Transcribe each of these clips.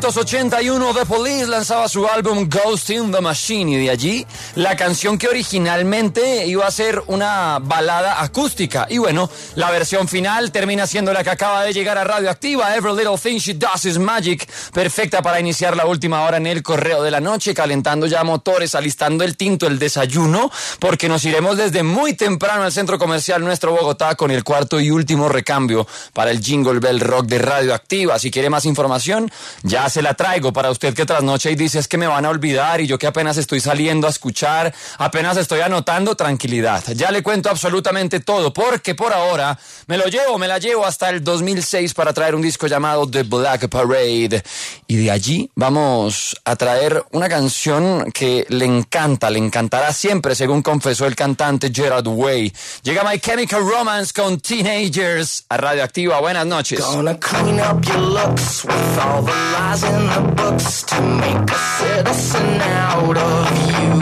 1981 The Police lanzaba su álbum Ghost in the Machine, y de allí la canción que originalmente iba a ser una balada acústica. Y bueno, la versión final termina siendo la que acaba de llegar a Radioactiva, Every Little Thing She Does Is Magic, perfecta para iniciar la última hora en el correo de la noche, calentando ya motores, alistando el tinto, el desayuno, porque nos iremos desde muy temprano al centro comercial Nuestro Bogotá con el cuarto y último recambio para el Jingle Bell Rock de Radioactiva. Si quiere más información, ya se la traigo para usted que trasnocha y dice es que me van a olvidar y yo que apenas estoy saliendo a escuchar, apenas estoy anotando. Tranquilidad, ya le cuento absolutamente todo, porque por ahora me la llevo hasta el 2006 para traer un disco llamado The Black Parade, y de allí vamos a traer una canción que le encantará siempre, según confesó el cantante Gerard Way. Llega My Chemical Romance con Teenagers a Radioactiva. Buenas noches. Gonna clean up your looks with all the lies in the books to make a citizen out of you.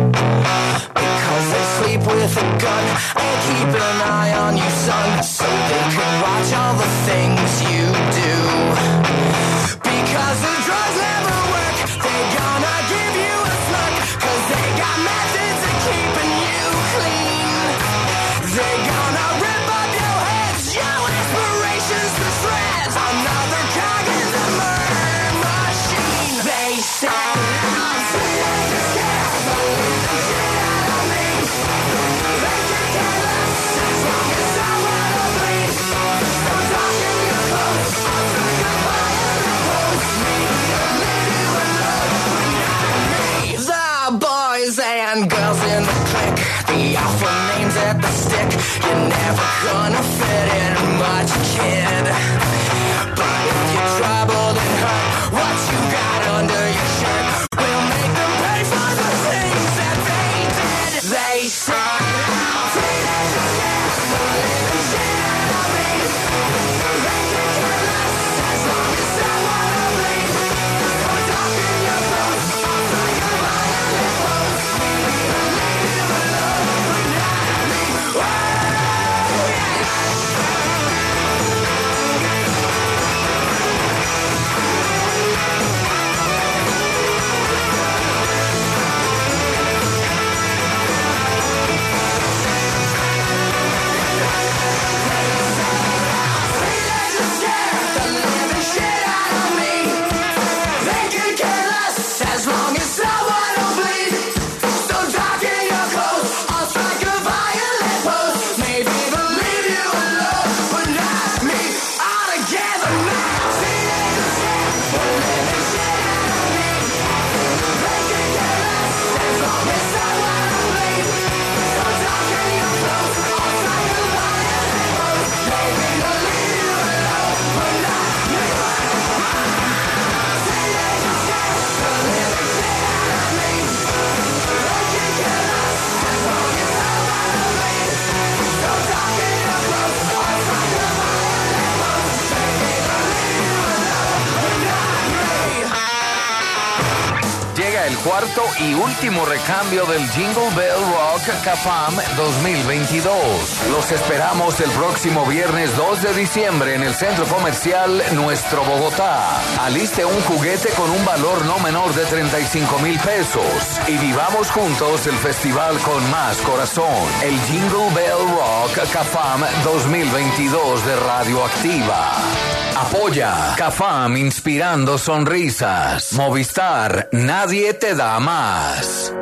Because they sleep with a gun and keep an eye on you, son, so they can watch all the things you do. Because the drugs never work, they gonna give you a smirk, cause they got methods of keeping you clean. They gonna rip up your heads, your inspirations to shreds. Another cog in the murder machine. They say I'm teenagers, scared of the living shit out of me. They can care less as long as I wanna bleed. So talk in your clothes, I'll say goodbye and impose me. Leave you alone, but not me. The boys and girls in the clique, the alpha names at the stick. You're never gonna fit in much, kid. But if you're troubled and hurt, what you got under your shirt will make them pay for the things that they did. They said, I'm teenagers, scared of the living shit out of me. They can care less as long as I wanna bleed. So talk in your clothes, I'll say goodbye and impose me. Leave you alone, but not me. Oh, yeah. Teenagers scare the living shit out of me. They can care less as long as someone will bleed. So talk in your clothes, I'll strike a violent pose. Maybe even leave you alone, but not me. All together now. Teenagers scare the living shit out of me. They can care less as long as someone will bleed. So talk in your clothes, I'll strike a violent pose. Maybe even leave you alone, but not me. Teenagers scare the living shit out of me. They can care less as long as someone will bleed. So talk in your clothes, I'll strike a violent pose. Maybe even leave you alone, but not me. Llega el cuarto y último recambio del Jingle Bell Rock CAFAM 2022. Los esperamos el próximo viernes 2 de diciembre en el Centro Comercial Nuestro Bogotá. Aliste un juguete con un valor no menor de 35,000 pesos y vivamos juntos el festival con más corazón. El Jingle Bell Rock CAFAM 2022 de Radioactiva. Apoya CAFAM, inspirando sonrisas. Movistar, nadie te da más.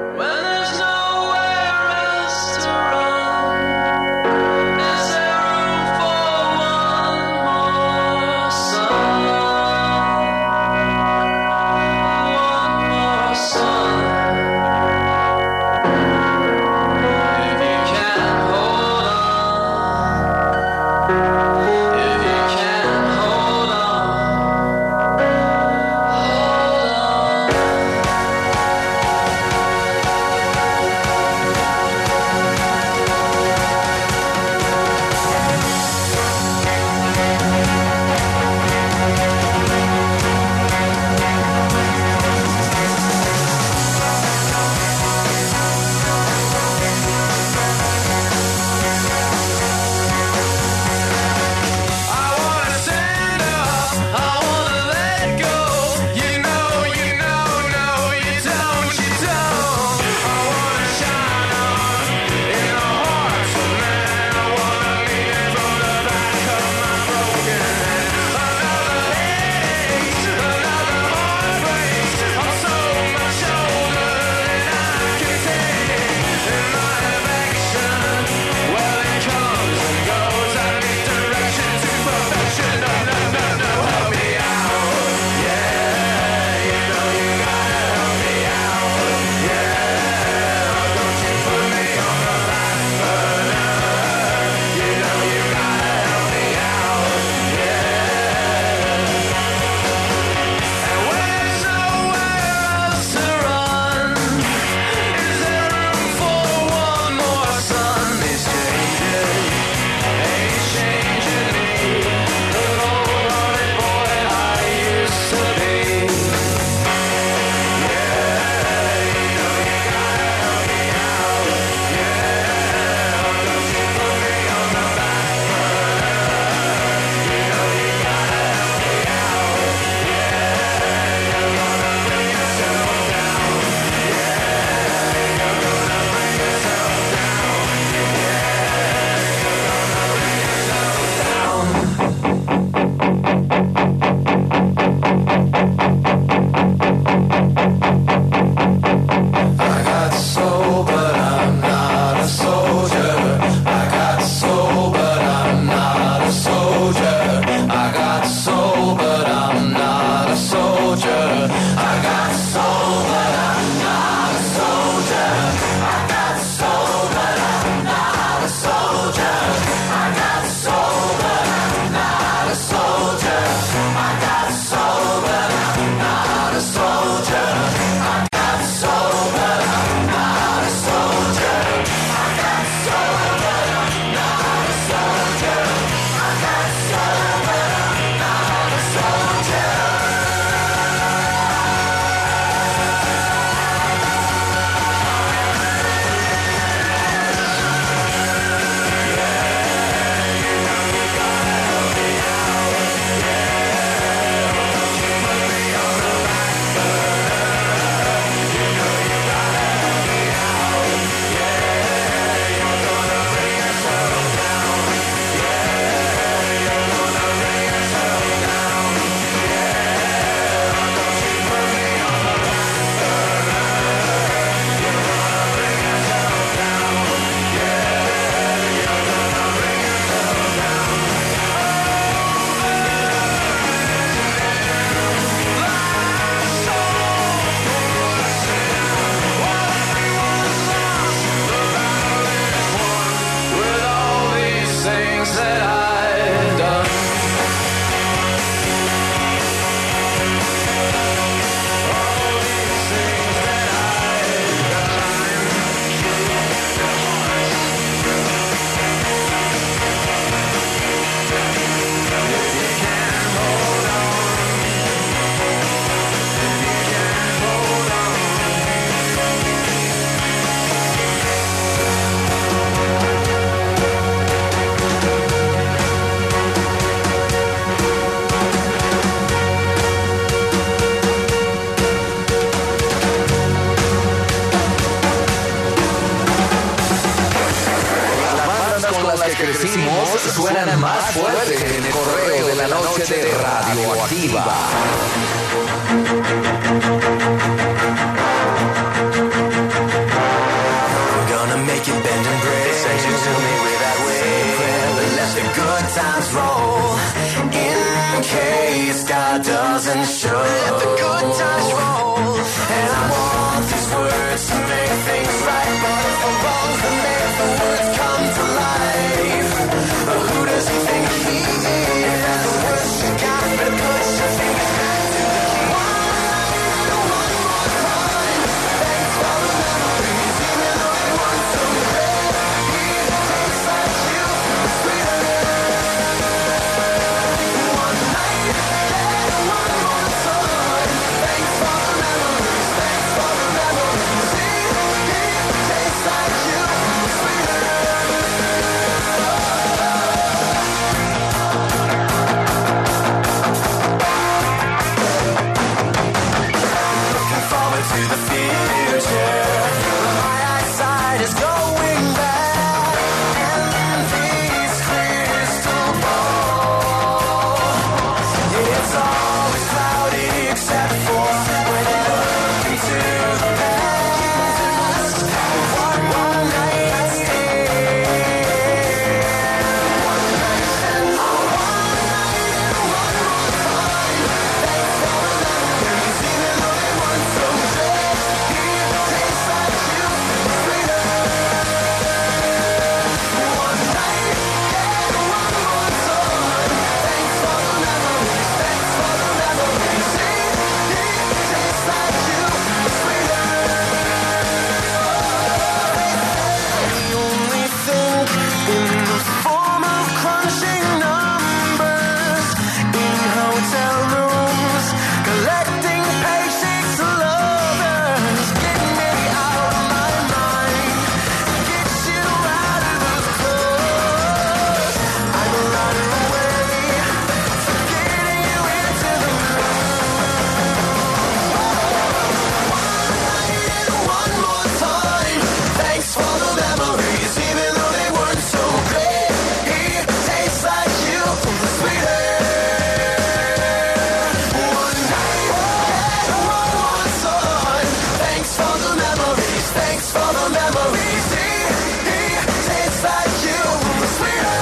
crecimos suenan más fuerte en el correo de la noche de Radioactiva. We're gonna make it bend and break. Said you to me without way. But let the good times roll. In case God doesn't show. Let the good times roll. And I want these words to make things right. But if the wrongs that make the words come to life, who does he think he is? If that's the worst you got, better put your fingers back to the key. One more time. Thanks for the memories, even though they weren't so great. Tastes like you, sweeter. One night, and one more time. Thanks for the memories, thanks for the memories. See, tastes like you, sweeter. Looking forward to the future. My eyesight is going back, and these crystal balls. It's always cloudy except for when you look into the past. One night stand. One night stand. One night and one more time. Thanks for the memories, even though they weren't so great. Tastes like you, sweeter. One night and one more time. Thanks for the memories, thanks for the memories. See, tastes like you, sweeter. We only think in the form of crunching numbers in hotel rooms, collecting paychecks to lovers. Get me out of my mind, get you out of those clothes. I'm running away, forgetting you into the one more time. Thanks for the memories, even though they weren't so great. Tastes like you, sweeter. One night and one more time. Thanks for the memories, thanks for the memories. Tastes like you, sweeter.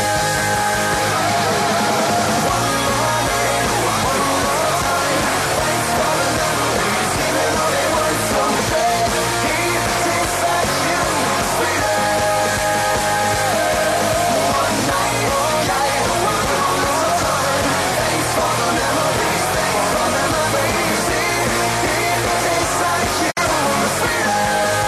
One night, one more time. Thanks for the memories, even though they weren't so great. Tastes like you, sweeter. One night, and one more time. Thanks for the memories, thanks for the memories. Tastes like you, sweeter.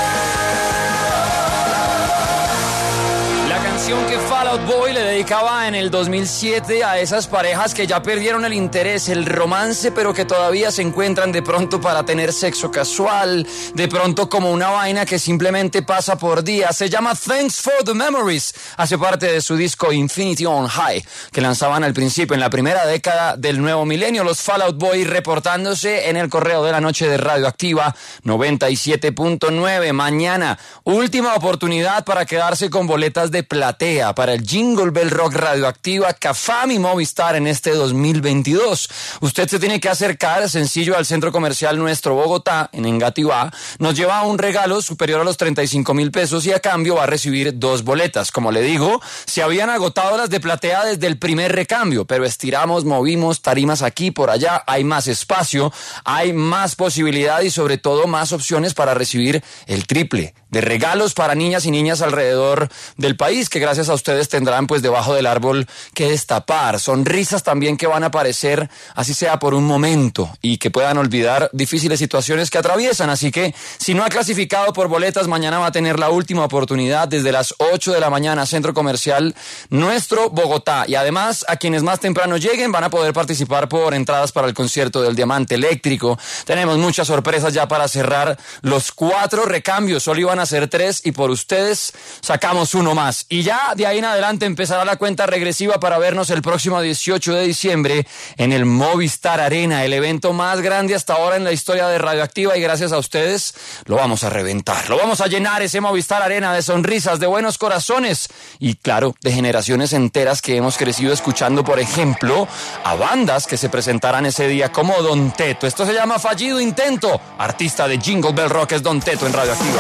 La canción que Fall Out Boy le dedicaba en el 2007 a esas parejas que ya perdieron el interés, el romance, pero que todavía se encuentran de pronto para tener sexo casual, de pronto como una vaina que simplemente pasa por día. Se llama Thanks for the Memories. Hace parte de su disco Infinity on High, que lanzaban al principio, en la primera década del nuevo milenio. Los Fall Out Boy reportándose en el correo de la noche de Radioactiva 97.9. Mañana, última oportunidad para quedarse con boletas de platea para el Jingle Bell Rock Radioactiva Cafam y Movistar en este 2022. Usted se tiene que acercar sencillo al Centro Comercial Nuestro Bogotá, en Engativá. Nos lleva un regalo superior a los 35.000 pesos y a cambio va a recibir 2 boletas. Como le digo, se habían agotado las de platea desde el primer recambio, pero estiramos, movimos tarimas aquí, por allá, hay más espacio, hay más posibilidad y sobre todo más opciones para recibir el triple de regalos para niñas y niñas alrededor del país, que gracias a ustedes tendrán pues debajo del árbol que destapar. Sonrisas también que van a aparecer, así sea por un momento, y que puedan olvidar difíciles situaciones que atraviesan. Así que si no ha clasificado por boletas, mañana va a tener la última oportunidad desde las 8 de la mañana, Centro Comercial Nuestro Bogotá. Y además, a quienes más temprano lleguen van a poder participar por entradas para el concierto del Diamante Eléctrico. Tenemos muchas sorpresas ya para cerrar los 4 recambios. Solo iban van a ser 3 y por ustedes sacamos uno más. Y ya de ahí en adelante empezará la cuenta regresiva para vernos el próximo 18 de diciembre en el Movistar Arena, el evento más grande hasta ahora en la historia de Radioactiva, y gracias a ustedes lo vamos a reventar. Lo vamos a llenar ese Movistar Arena de sonrisas, de buenos corazones y claro, de generaciones enteras que hemos crecido escuchando, por ejemplo, a bandas que se presentarán ese día como Don Teto. Esto se llama Fallido Intento. Artista de Jingle Bell Rock es Don Teto en Radioactiva.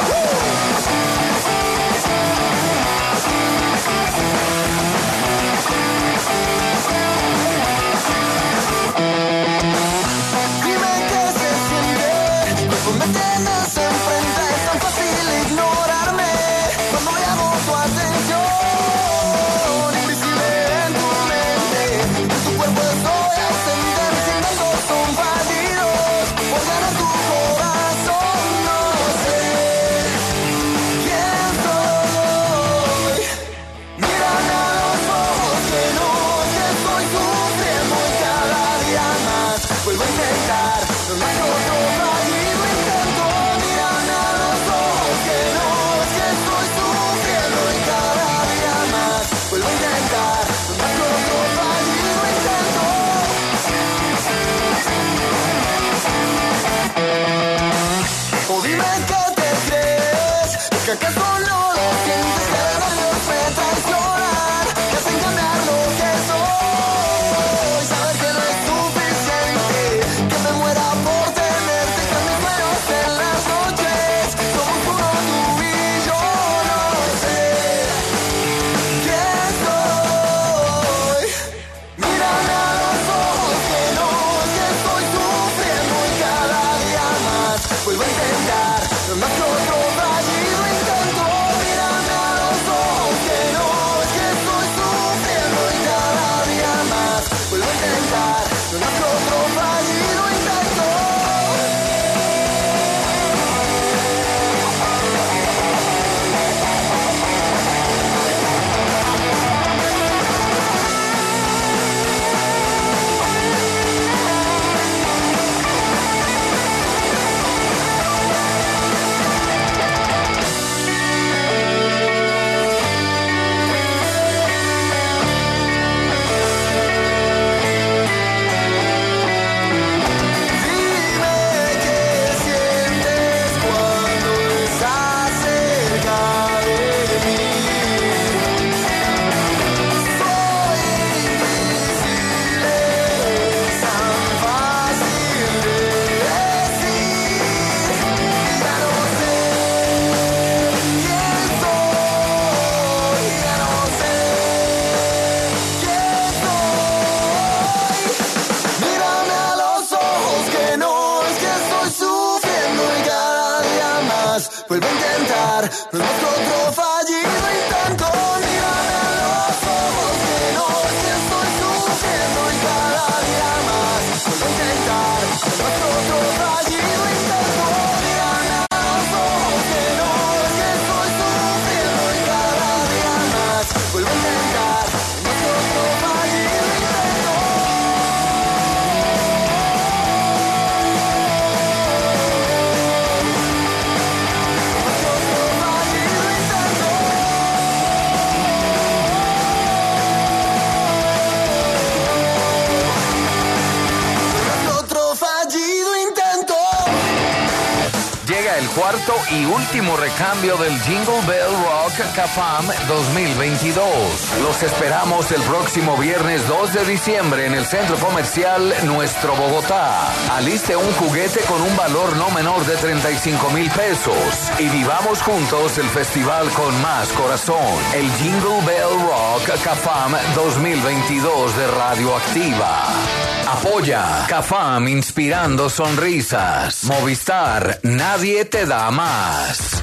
Vuelve a intentar, no es otro fallido intento. Mírame a los ojos, que no es que estoy sufriendo y cada día más. Vuelve a intentar, no es otro fallido intento. Mírame a los ojos, que no es que estoy sufriendo y cada día más. Vuelve a intentar, no es otro fallido intento. El cuarto y último recambio del Jingle Bell Rock CAFAM 2022. Los esperamos el próximo viernes 2 de diciembre en el Centro Comercial Nuestro Bogotá. Aliste un juguete con un valor no menor de 35,000 pesos y vivamos juntos el festival con más corazón. El Jingle Bell Rock CAFAM 2022 de Radioactiva. Apoya CAFAM, inspirando sonrisas. Movistar, nadie te da más.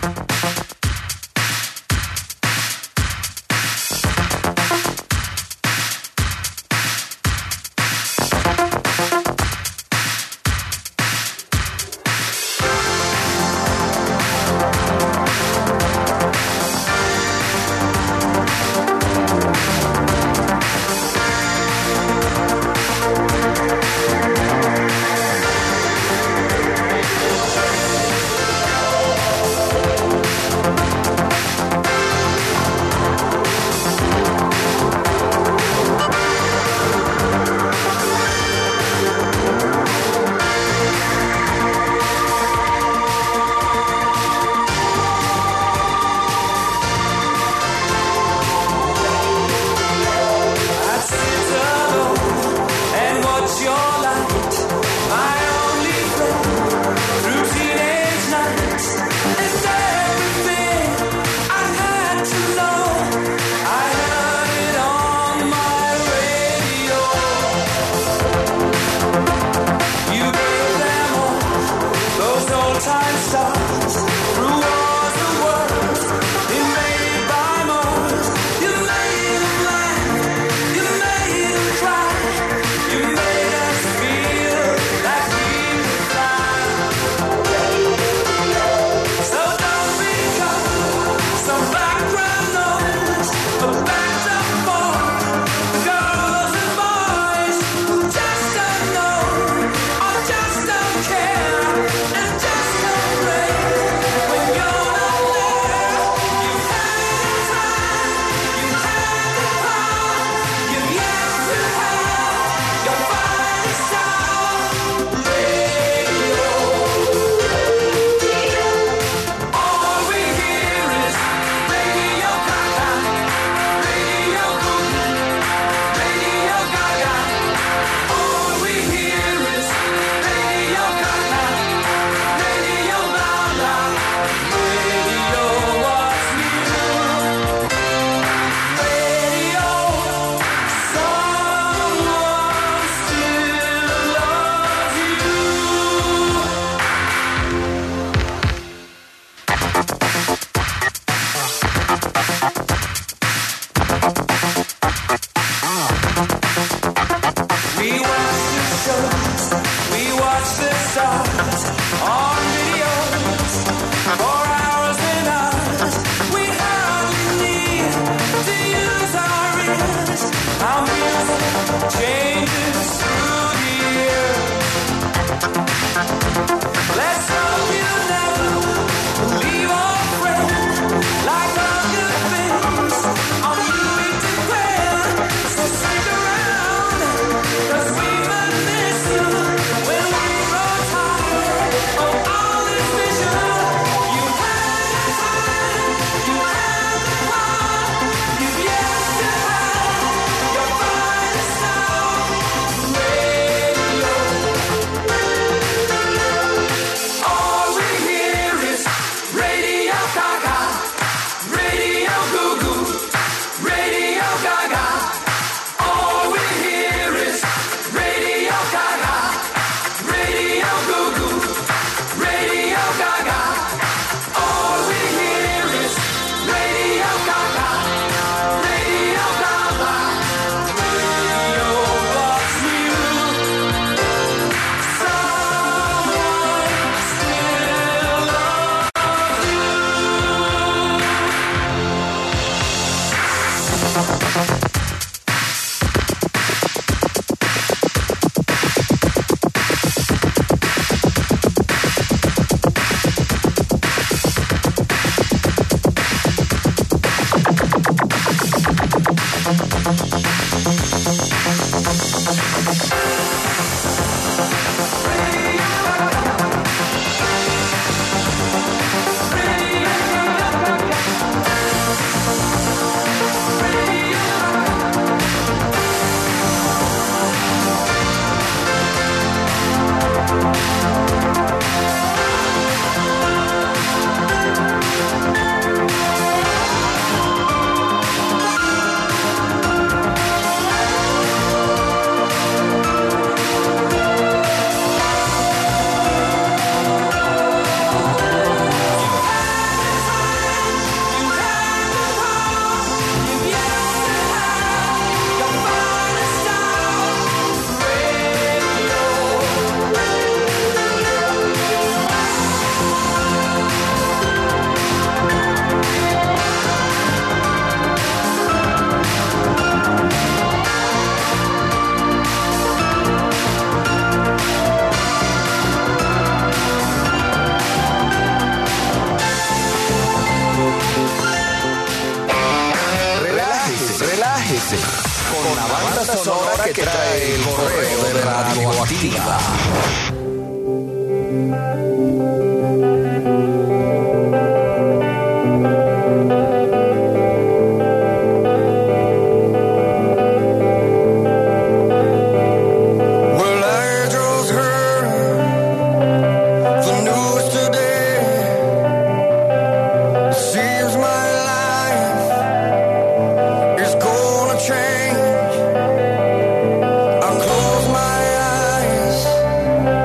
time stars through wars and words invaded by Mars. You made them laugh, you made them cry, you made us feel like we could fly. So don't become some background noise, but backed up for the girls and boys who just don't know or just don't care and just don't pray when you're not there. You've had the time, you've had the power, you've yet to have your finest hour. Radio. All we hear is Radio Gaga, Radio Gaga, Radio Gaga. All we hear is Radio Gaga, Radio Gaga. Radio what's new? Radio, someone still loves you. We watch the shows, we watch the stars on videos for hours and hours. We hardly need to use our ears. Our music changes through the years. Let's hope you never leave our friends like all good things on Louis DeGrand. So stick around, 'cause we might miss you when we grow tired of all this vision. You had the time, you had the power, you've yet to have your finest hour. Radio. All we hear is Radio Gaga, Radio Goo Goo, Radio Gaga. All we hear is Radio Gaga, Radio Goo Goo, Radio Gaga. All we hear is Radio Gaga, Radio Gaga. Radio what's new? Someone still loves you. Relájese con la banda sonora que trae el correo de Radioactiva. Change. I close my eyes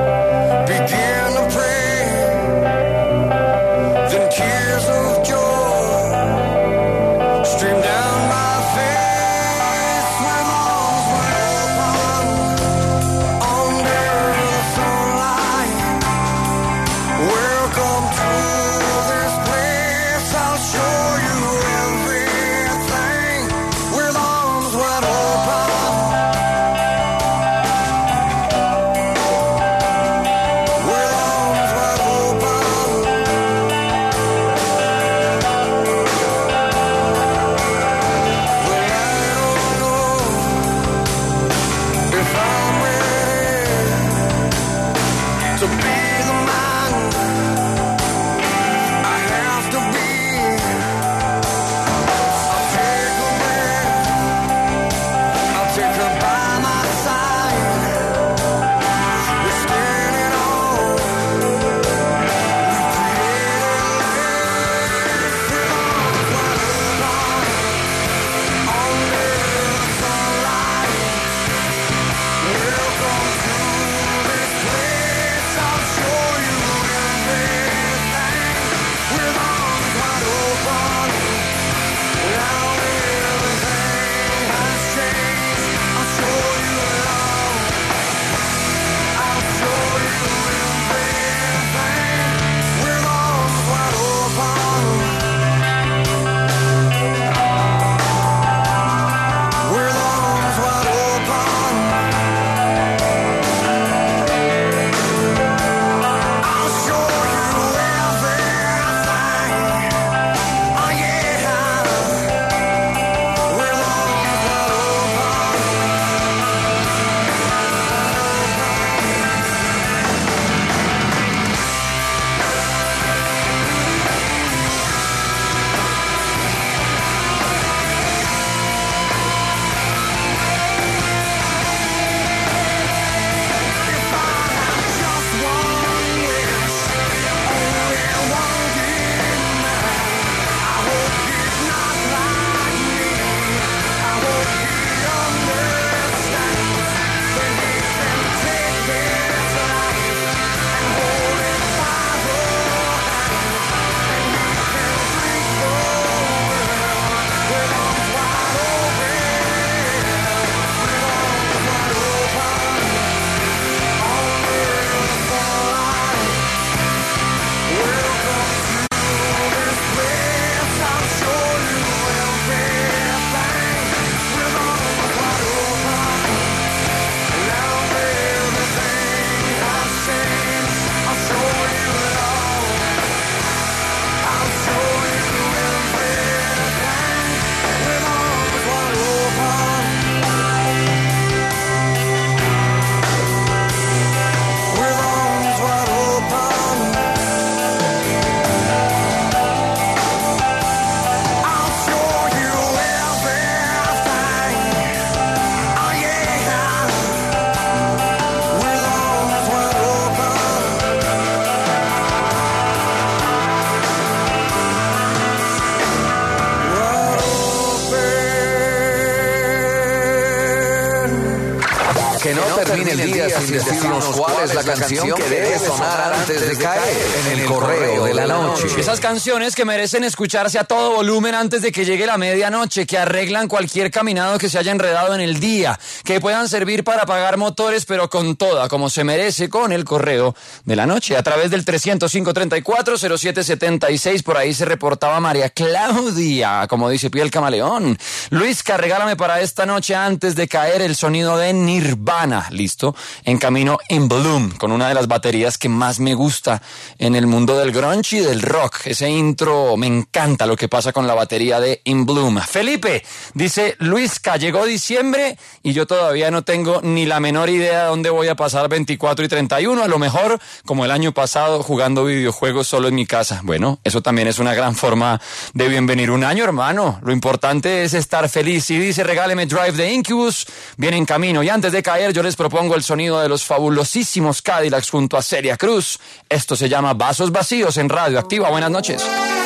termine el día sin decirnos cuál es la canción que debe sonar antes de caer en el correo de la noche. Esas canciones que merecen escucharse a todo volumen antes de que llegue la medianoche, que arreglan cualquier caminado que se haya enredado en el día, que puedan servir para apagar motores, pero con toda, como se merece, con el correo de la noche. A través del 305-34-0776, por ahí se reportaba María Claudia, como dice Piel Camaleón. Luisca, regálame para esta noche antes de caer el sonido de Nirvana. Listo. En camino In Bloom, con una de las baterías que más me gusta en el mundo del grunge y del rock. Ese intro, me encanta lo que pasa con la batería de In Bloom. Felipe dice, Luisca, llegó diciembre y yo todavía no tengo ni la menor idea de dónde voy a pasar 24 y 31. A lo mejor, como el año pasado, jugando videojuegos solo en mi casa. Bueno, eso también es una gran forma de bienvenir un año, hermano. Lo importante es estar feliz. Y dice, regáleme Drive de Incubus, viene en camino. Y antes de caer, yo les propongo el sonido de los fabulosísimos Cadillacs junto a Celia Cruz. Esto se llama Vasos Vacíos en Radio Activa. Buenas noches.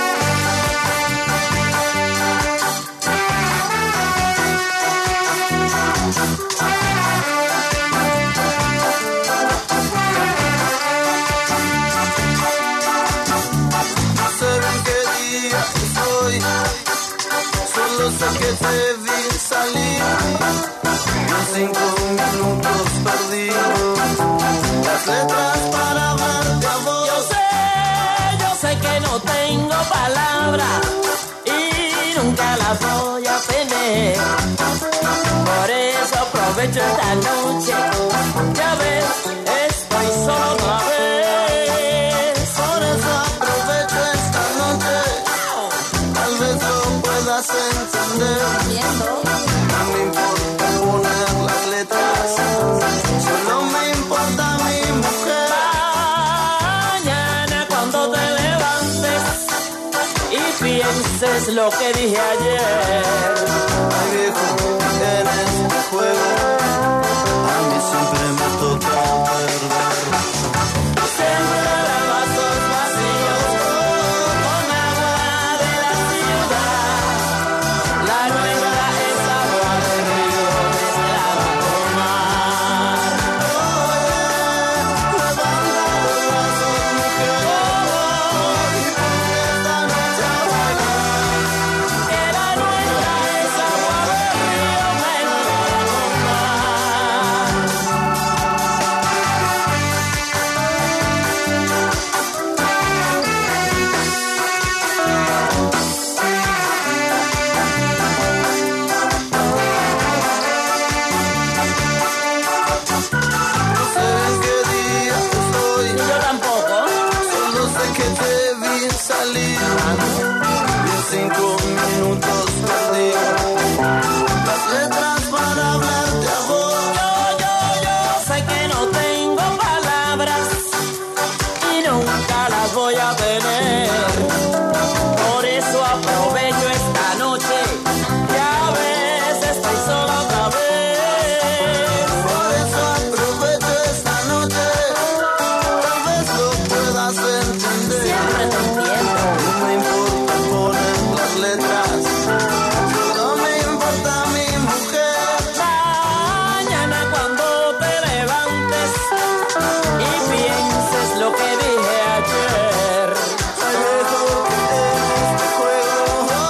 Solo sé que te vi salir y en 5 minutos perdidos las letras para hablarte a vos. Yo sé que no tengo palabras y nunca las voy a tener. Por eso aprovecho esta noche, ya ves, estoy solo otra vez. Por eso aprovecho esta noche, tal vez lo puedas entender. No me importa poner las letras, solo me importa mi mujer. Mañana cuando te levantes y pienses lo que dije ayer. Ay viejo, en este juego a mí siempre me toca perder. Siempre de vasos vacíos con agua de la ciudad. La nuestra es agua de río mezclada con mar. Levanta los brazos, mujer, y ponte esta noche a bailar. Que la nuestra es agua de río mezclada con mar. No sé en qué día estoy, Yo tampoco. solo sé que te vi salir y en 5 minutos perdido las letras para hablarte a vos. Yo sé que no tengo palabras y nunca las voy a tener. Por eso aprovecho esta noche, ya ves, estoy sola otra vez. Por eso aprovecho esta noche, tal vez lo puedas entender. Siempre te entiendo. No me importa poner las letras, solo me importa mi mujer. Mañana cuando te levantes y pienses lo que dije ayer. Ay viejo, en este juego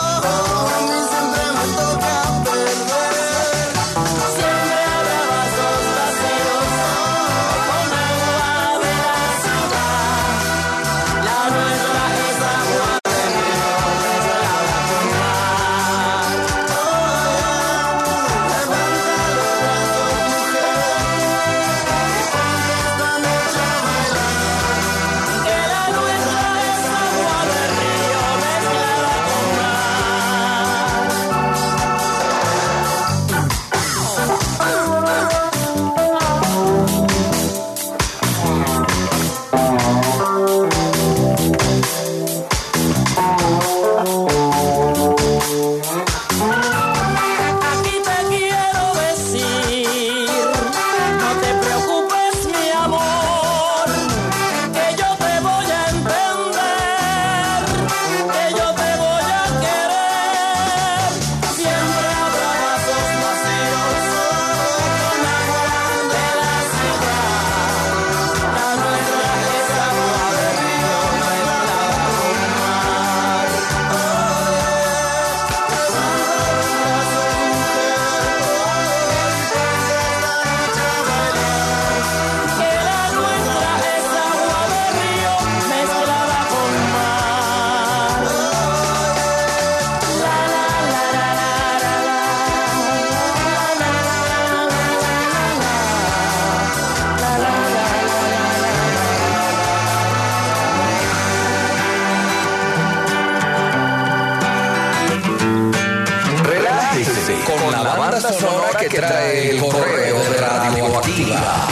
sonora que trae el correo de Radioactiva.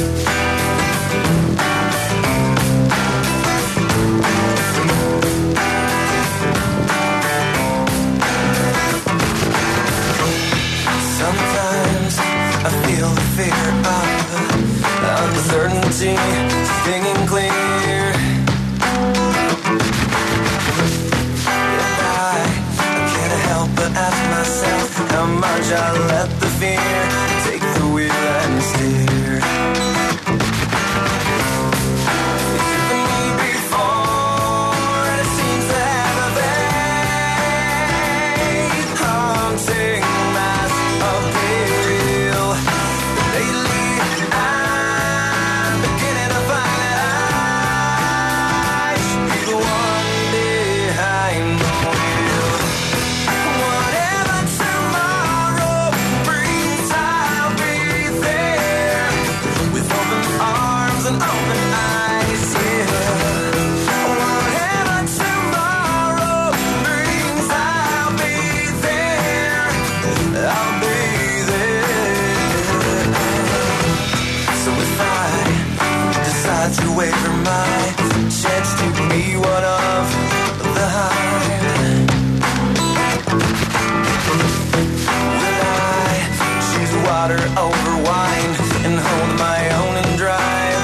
Sometimes I feel the fear of uncertainty stinging clear. And I can't help but ask myself how much I let the fear take the wheel and steer. It's hit me before, and it seems to have a vague haunting mass appeal. But lately I'm beginning to find that I should be the one behind the wheel. Whatever tomorrow brings, I'll be there with open arms and open eyes. Yeah. Whatever tomorrow brings, I'll be there. I'll be there. So if I decide to waver my chance to be one of the hive, will I choose water over wine and hold my own and drive?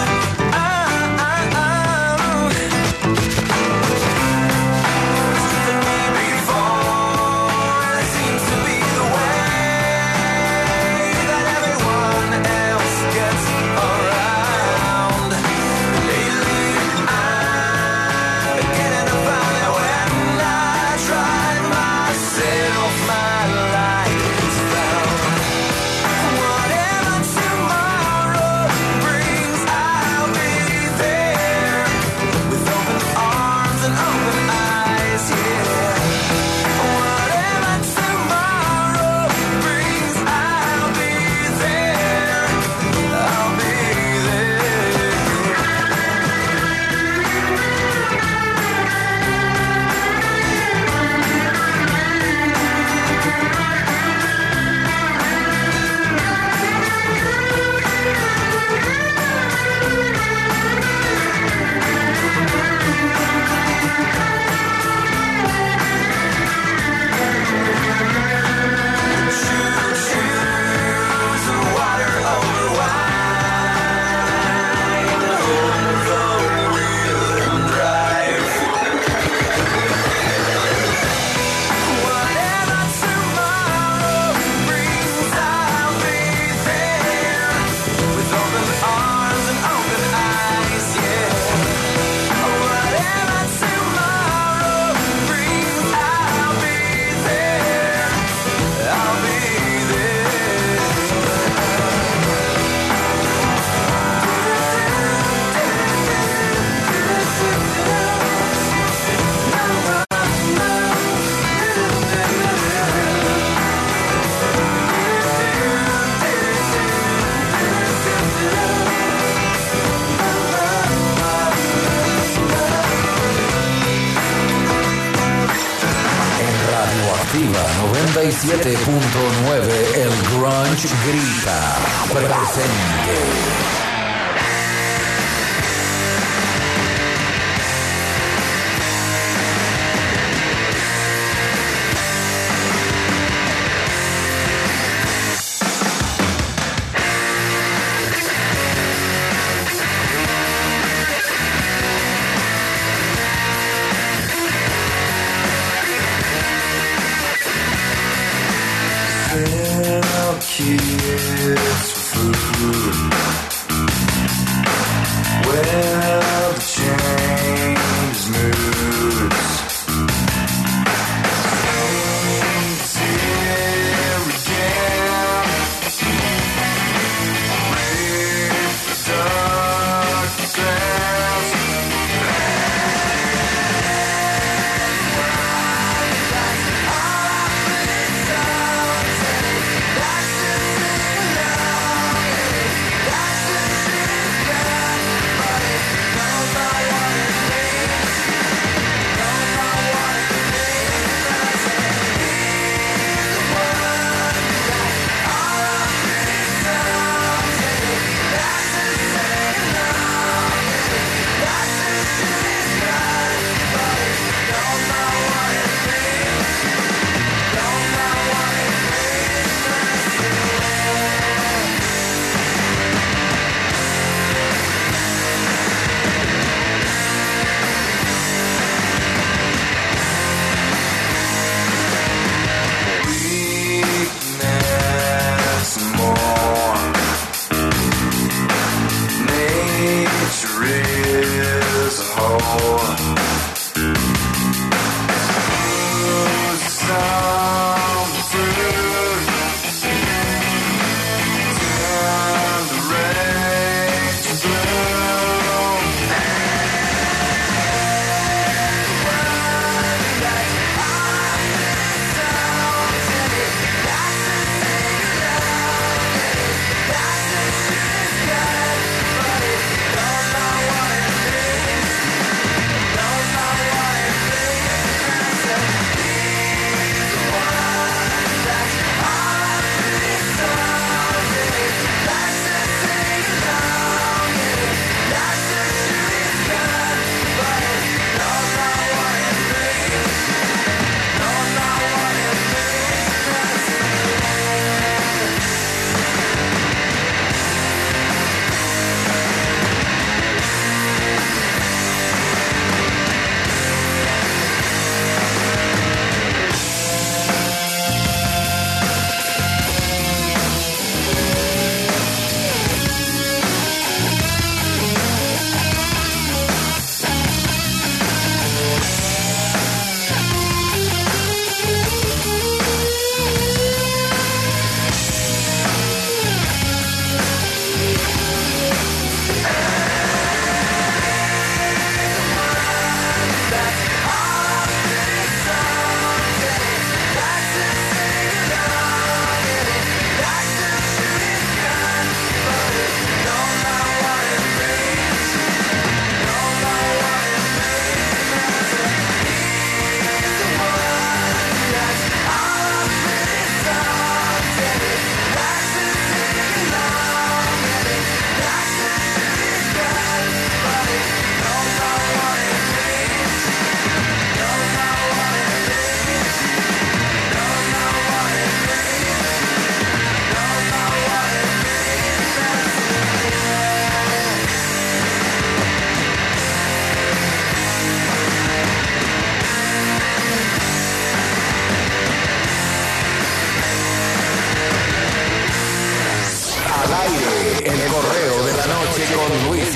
It's taken me before, and it seems to be the way that everyone else gets around. Lately I'm beginning to find that when I drive myself, my light is found. Whatever tomorrow brings, I'll be there with open arms and open eyes. Yeah. Whatever tomorrow brings, I'll be there. I'll be there. Choose water over wine, hold the wheel and drive. Whatever tomorrow brings, I'll be there with open arms and open eyes. Yeah. Whatever tomorrow brings, I'll be there. I'll be there. En Radioactiva 97.9, el grunge grita. Presente. Sell kids for food. Well, the change moods. Every jam. Break the dark grounds. That's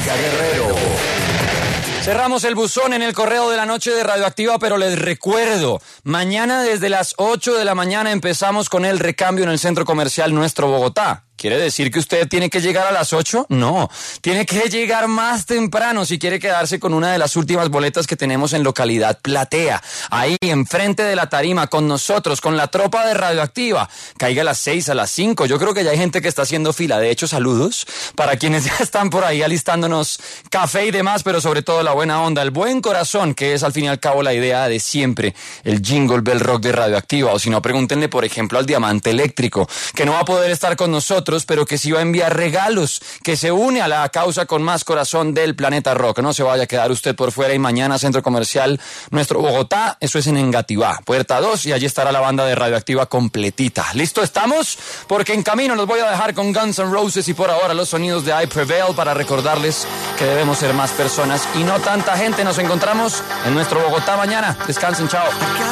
Jessica Guerrero. Cerramos el buzón en el correo de la noche de Radioactiva, pero les recuerdo, mañana desde las 8 de la mañana empezamos con el recambio en el Centro Comercial Nuestro Bogotá. ¿Quiere decir que usted tiene que llegar a las 8? No, tiene que llegar más temprano si quiere quedarse con una de las últimas boletas que tenemos en localidad Platea. Ahí, enfrente de la tarima, con nosotros, con la tropa de Radioactiva. Caiga a las 6, a las 5. Yo creo que ya hay gente que está haciendo fila. De hecho, saludos para quienes ya están por ahí alistándonos café y demás, pero sobre todo la buena onda, el buen corazón, que es al fin y al cabo la idea de siempre, el Jingle Bell Rock de Radioactiva. O si no, pregúntenle, por ejemplo, al Diamante Eléctrico, que no va a poder estar con nosotros, pero que sí va a enviar regalos, que se une a la causa con más corazón del planeta rock. No se vaya a quedar usted por fuera. Y mañana Centro Comercial Nuestro Bogotá, eso es en Engativá, puerta 2, y allí estará la banda de Radioactiva completita. ¿Listo estamos? Porque en camino los voy a dejar con Guns N' Roses y por ahora los sonidos de I Prevail para recordarles que debemos ser más personas y no tanta gente. Nos encontramos en Nuestro Bogotá mañana. Descansen, chao.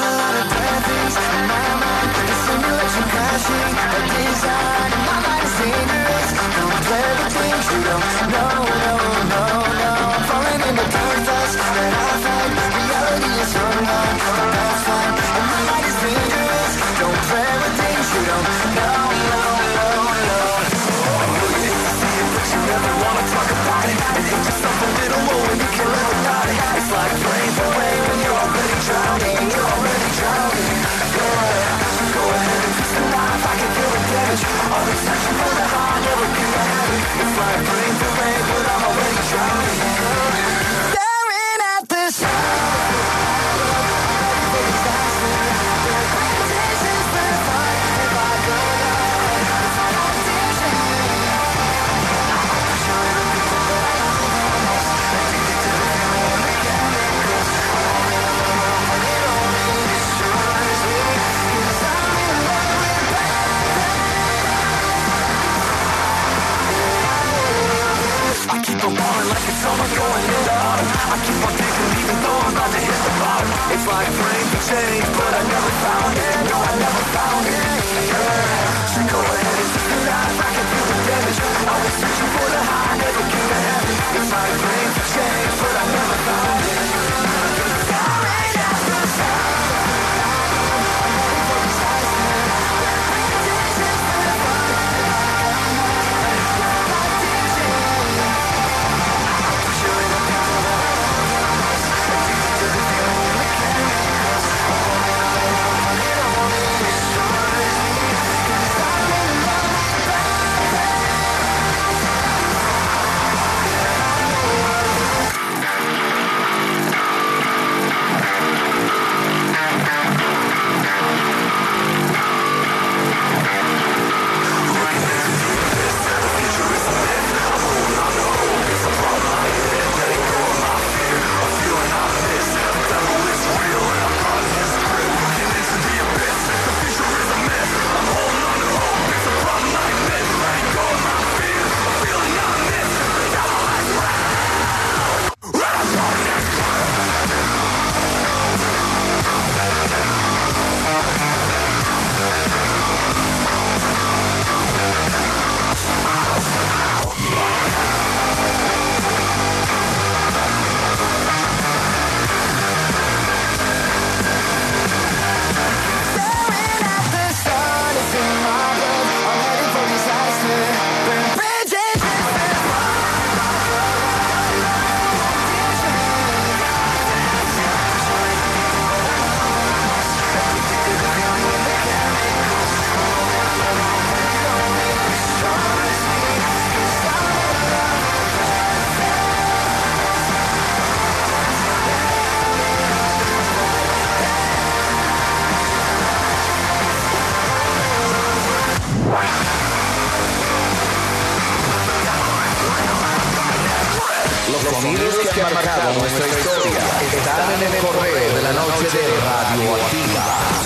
It's like praying for change, but I never found it. No, I never found it. Yeah. So go ahead and take the life. I can feel the damage. I was searching for the high, never came to heaven. It's like praying for change, but I never found it. Staring at the sun. Sonidos que han marcado nuestra historia están en el correo de la noche de Radioactiva.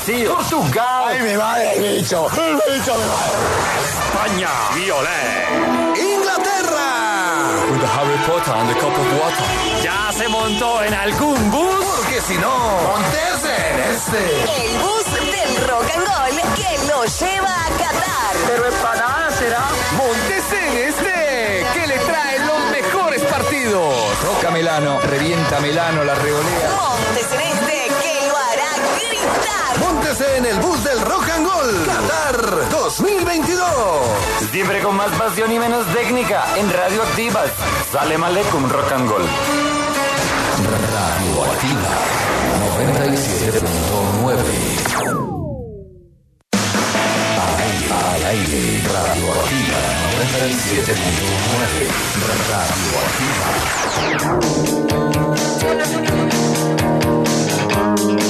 Brasil. Portugal. ¡Ay, mi madre, el bicho! ¡El bicho, mi madre! España, violé. ¡Inglaterra! With the Harry Potter and the cup of water. ¿Ya se montó en algún bus? Porque si no, montese en este. El bus del rock and roll que lo lleva a Qatar. Pero empanada será. Móntese en este, que le trae los mejores partidos. Roca Melano, revienta Melano, la revolea. Montes en este que lo hará gritar. Móntese en el bus del Rock and Roll Qatar 2022. Siempre con más pasión y menos técnica en Radioactivas. Salam Aleikum Rock and Roll. Radioactiva 97.9. Al aire, Radioactiva 97.9. Radioactiva.